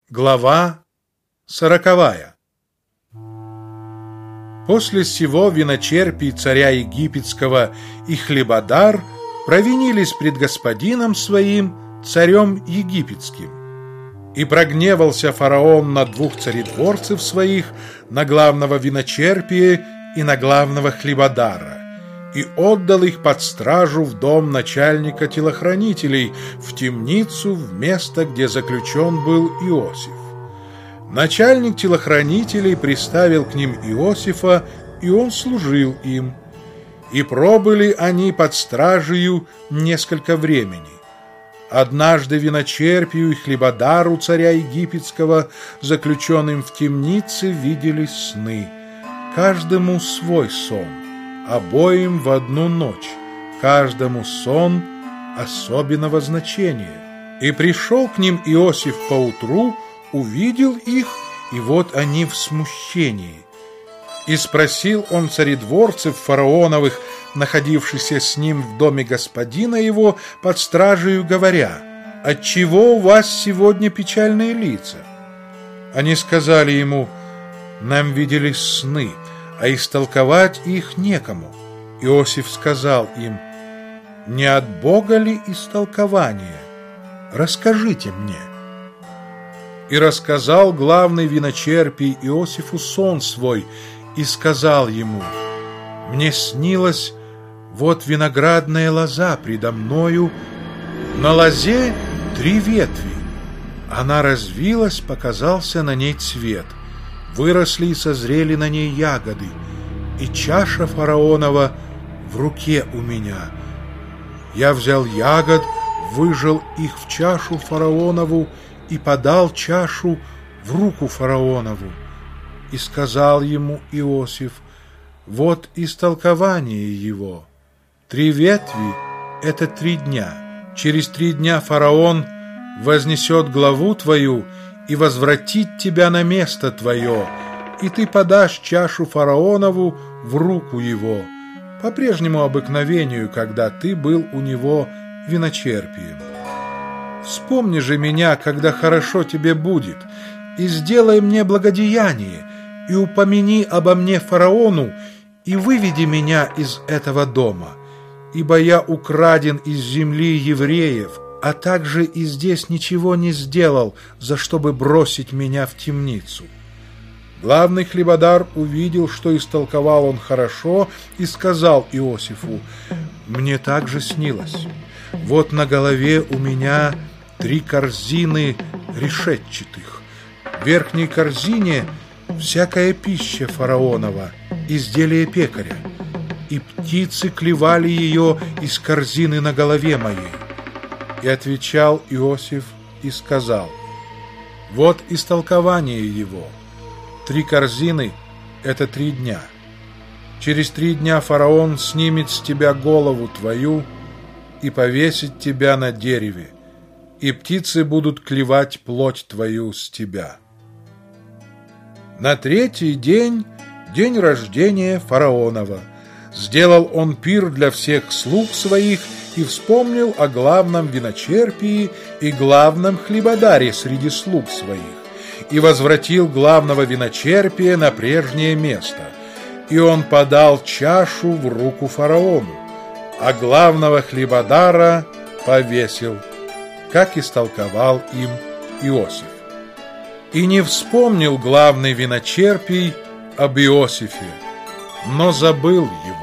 Глава 40. После сего виночерпий царя египетского и хлебодар провинились пред господином своим, царем египетским. И прогневался фараон на двух царедворцев своих, на главного виночерпия и на главного хлебодара, и отдал их под стражу в дом начальника телохранителей, в темницу, в место, где заключен был Иосиф. Начальник телохранителей приставил к ним Иосифа, и он служил им. И пробыли они под стражею несколько времени. Однажды виночерпию и хлебодару царя египетского, заключенным в темнице, виделись сны, каждому свой сон, обоим в одну ночь, каждому сон особенного значения. И пришел к ним Иосиф поутру, увидел их, и вот они в смущении. И спросил он царедворцев фараоновых, находившихся с ним в доме господина его под стражею, говоря: «Отчего у вас сегодня печальные лица?» Они сказали ему: «Нам виделись сны, а истолковать их некому». Иосиф сказал им: «Не от Бога ли истолкование? Расскажите мне». И рассказал главный виночерпий Иосифу сон свой, и сказал ему: «Мне снилось, вот виноградная лоза предо мною, на лозе 3 ветви. Она развилась, показался на ней цвет, выросли и созрели на ней ягоды, и чаша фараонова в руке у меня. Я взял ягод, выжал их в чашу фараонову и подал чашу в руку фараонову. И сказал ему Иосиф: вот истолкование его. 3 ветви — это 3 дня. Через 3 дня фараон вознесет главу твою и возвратит тебя на место твое, и ты подашь чашу фараонову в руку его, по прежнему обыкновению, когда ты был у него виночерпием. Вспомни же меня, когда хорошо тебе будет, и сделай мне благодеяние, и упомяни обо мне фараону, и выведи меня из этого дома, ибо я украден из земли евреев, а также и здесь ничего не сделал, за чтобы бросить меня в темницу». Главный хлебодар увидел, что истолковал он хорошо, и сказал Иосифу: «Мне также снилось. Вот на голове у меня 3 корзины решетчатых. В верхней корзине всякая пища фараонова, изделие пекаря, и птицы клевали ее из корзины на голове моей». И отвечал Иосиф и сказал: «Вот истолкование его. 3 корзины — это 3 дня. Через 3 дня фараон снимет с тебя голову твою и повесит тебя на дереве, и птицы будут клевать плоть твою с тебя». На 3-й день, день рождения фараонова, сделал он пир для всех слуг своих и вспомнил о главном виночерпии и главном хлебодаре среди слуг своих, и возвратил главного виночерпия на прежнее место, и он подал чашу в руку фараону, а главного хлебодара повесил, как истолковал им Иосиф. И не вспомнил главный виночерпий об Иосифе, но забыл его.